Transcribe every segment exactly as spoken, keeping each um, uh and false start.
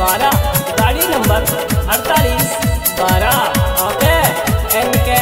बारह, गाड़ी नंबर अड़तालीस बारह। ओके इनके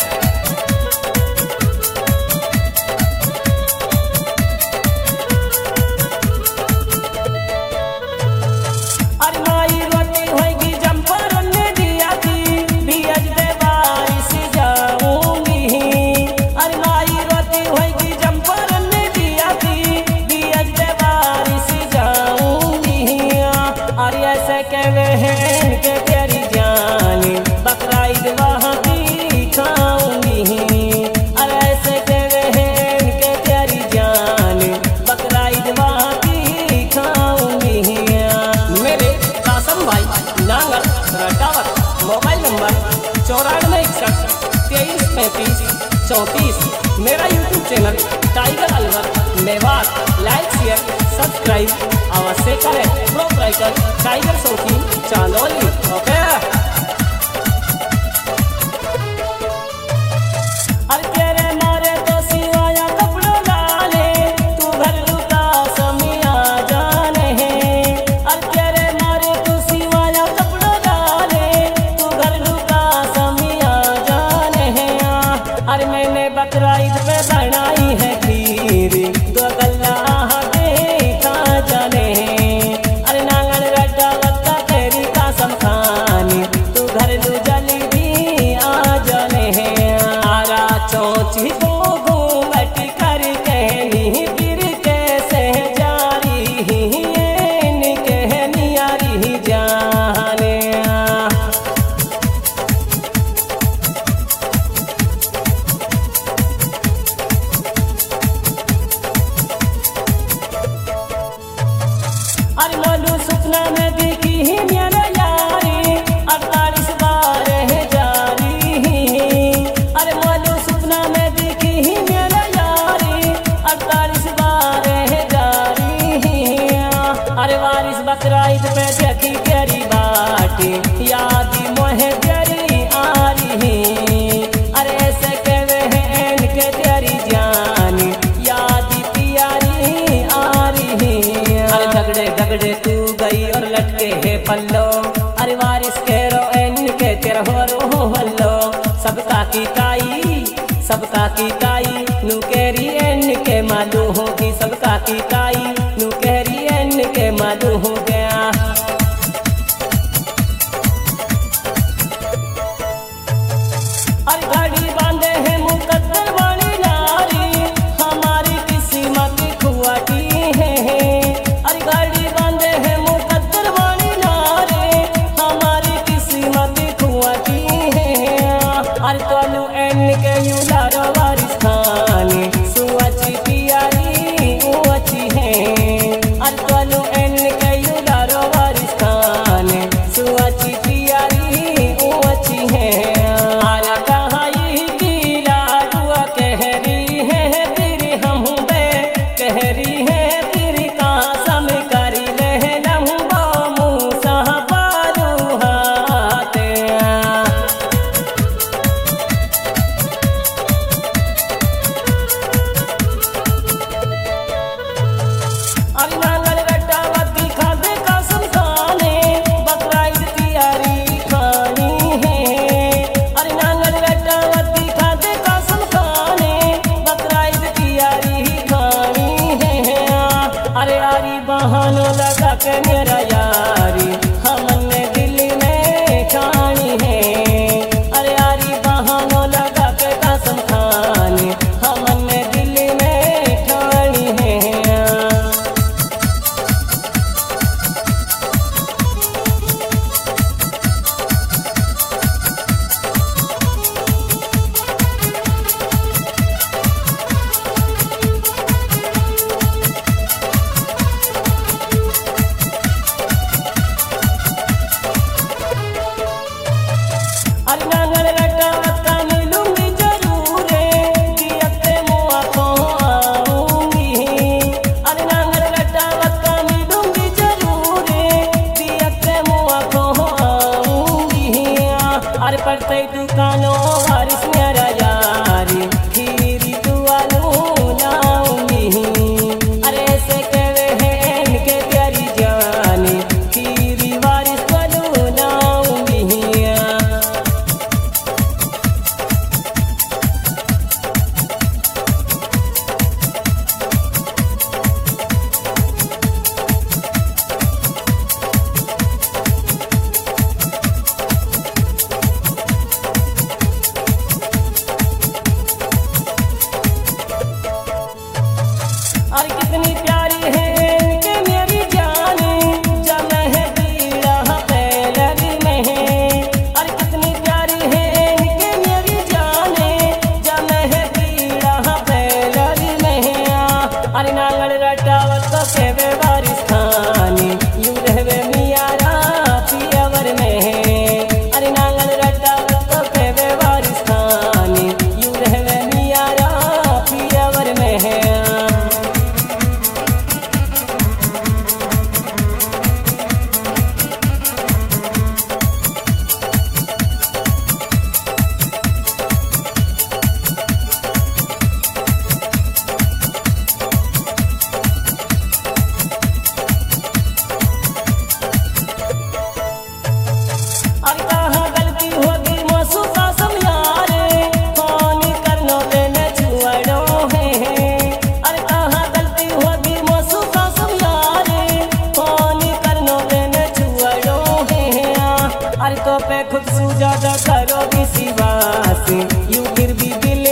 कहवे हैं के तेरी जान बकरा ईद वहाँ की खाऊंगी। अरे ऐसे कहवे हैं के तेरी जान बकरा ईद वहाँ की खाऊंगी। मेरे कासम भाई नांगल रटावत, मोबाइल नंबर चौरानवे इकसठ तेईस पैंतीस चौंतीस। मेरा YouTube channel tiger Alwar Mewat. Like share subscribe अवश्य करें। प्रोप्राइटर टाइगर शौकीन चांदोली। ओके अरे तेरे मारे तो सिवाया कपड़ों डाले तू घर लुका समिया जाने हैं। अरे तेरे मारे तो सिवाया कपड़ों डाले तू घर लुका समिया जाने हैं। अरे मैंने बकरा ईद पे बनाई है खीर दो गल्ला अरे मोलू सुपना में देखी ही मेरा यारी अड़तालीस बार है जारी। अरे मोलू सुपना में देखी ही मेरा यारी अड़तालीस बार है जारी। अरे वारिस बकरा ईद पे देखी तेरी बाटी याद मोहे तेरी आ रही। अरे ऐसे कहवे हैं के तेरी जान याद प्यारी आ रही। अरे झगड़े झगड़े तू गई और लटके है पल्लो। अरे वारिस के रो एन के तेरा हो रो हल्लो। सबका की काई सबका की काई नू केरी एन के मालू होगी। सबका की काई नू केरी एन के मालू हो गया। अरे घड़ी बांधे है मुकद्दर वाली नारी हमारी किस्मत खुआटी है। अरे घड़ी बांधे है मुकद्दर वाली नारी हमारी किस्मत खुआटी है। अरे तोलू एन के युलारो वारिस खान सुअची पियारी उअची है। अरे तोलू एन के युलारो वारिस खान सुअची पियारी उअची है। अरे यारी बहानों लगा के मेरा यारी हमने दिल में ठानी है। अरे यारी बहानों लगा के कसम खानी हमने दिल में ठानी है। अरे नांगल रटावत का मिलूंगी जरूर दियते मुआ को आऊंगी। अरे नांगल रटावत का मिलूंगी जरूर दियते मुआ को आऊंगी। अरे पड़ते दुकानों वारिस मेरा यारी खीरी दुआलू लाऊंगी। अरे ऐसे कहवे हैं के तेरी जानी खीरी अरे तो पे खुद सूझा करो विश्वास, यूं फिर भी दिल